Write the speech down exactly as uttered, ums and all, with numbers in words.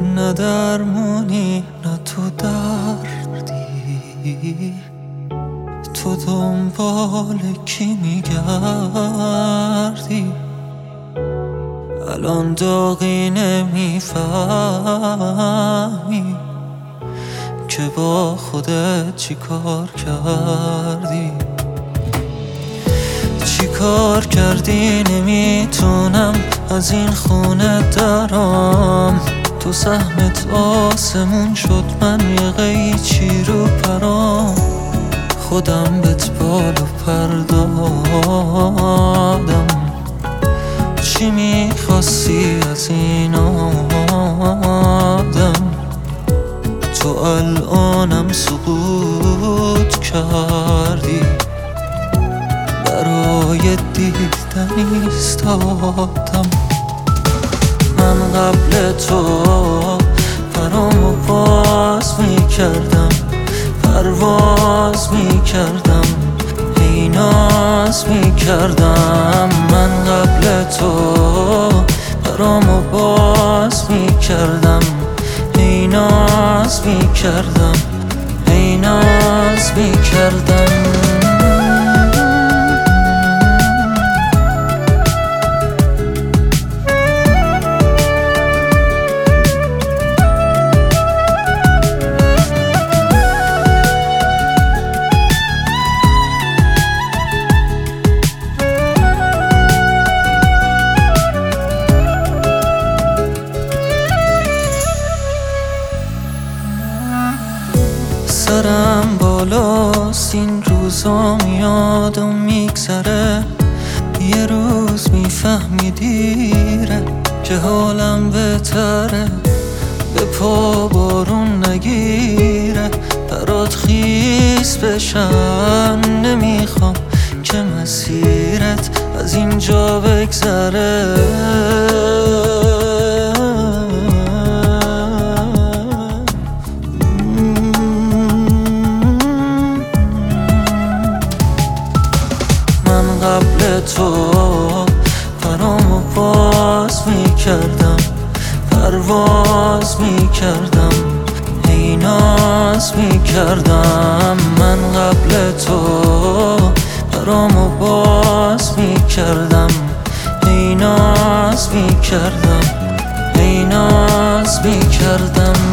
نه درمونی نه تو دردی، تو دنبال کی میگردی؟ الان داغی نمیفهمی که با خودت چی کار کردی. چی کار کردی نمیتونم از این خونه درام، تو سهمت آسمون شد من یه قیچی رو پرام. خودم بهت بال و پر دادم، چی میخواستی از این آدم؟ تو الانم سقوط کردی، برای دیدن ایستادم. من قبل تو پرامو باز میکردم، پرواز میکردم، هی ناز میکردم. من قبل تو پرامو باز میکردم، هی ناز میکردم، هی ناز میکردم. سرم بالاست این روزا میاد و میگذره، یه روز میفهمی دیره که حالم بهتره. به پا بارون نگیره، برات خیس بشم، نمیخوام که مسیرت از اینجا بگذره. قبل تو پرامو باز میکردم، پرواز میکردم، هی ناز میکردم. من قبل تو پرامو باز میکردم، هی ناز میکردم، هی ناز میکردم.